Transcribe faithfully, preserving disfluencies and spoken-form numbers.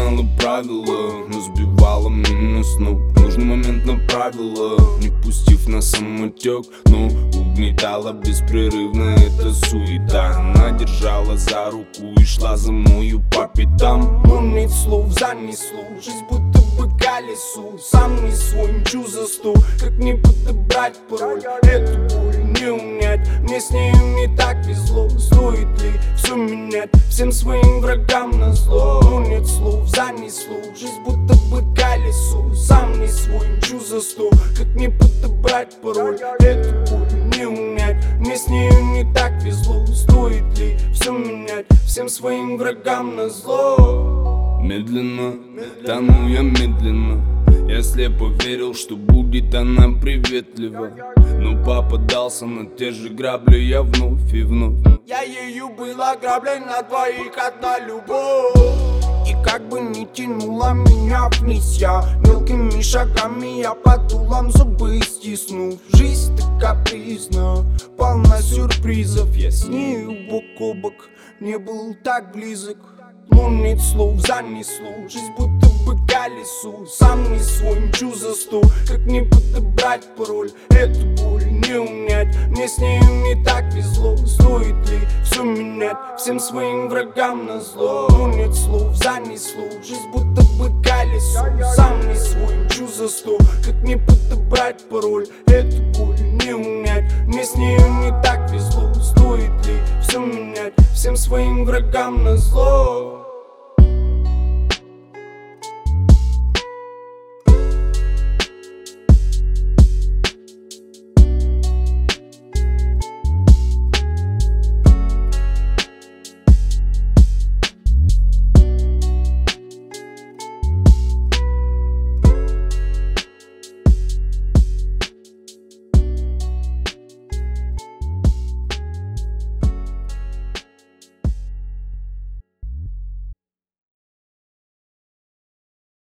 знала правила, но сбивала меня с ног. В нужный момент направила, не пустив на самотек, но угнетала беспрерывно эта суета. Она держала за руку и шла за мною по пятам. Ну нет слов, занесло, жизнь будто бы колесо. Сам не свой, мчу за сто, как не подобрать пароль. Эту боль не унять, мне с нею не так везло. Стоит ли все менять, всем своим врагам назло? Ну нет слов, занесло, жизнь будто бы колесо. Сам не свой, мчу за сто, как не подобрать пароль. Эту боль не унять, мне с нею не так везло. Стоит ли все менять, всем своим врагам назло? Медленно, тону я медленно. Я слепо верил, что будет она приветлива, но попадался на те же грабли я вновь и вновь. Я ею был ограблен, на двоих одна любовь. И как бы ни тянула меня вниз, я мелкими шагами, я под дулом зубы стиснув. Жизнь так капризна, полна сюрпризов. Я с нею бок о бок, не был так близок. Ну нет слов, занесло, жизнь будто бы колесо. Сам не свой, мчу за сто, как не подобрать пароль. Эту боль не унять, мне с нею не так везло. Стоит ли все менять, всем своим врагам назло? Ну нет слов, занесло, жизнь будто бы колесо. Сам не свой, мчу за сто, как не подобрать пароль. Эту боль не унять, мне с нею не так везло. Стоит ли все менять, всем своим врагам назло?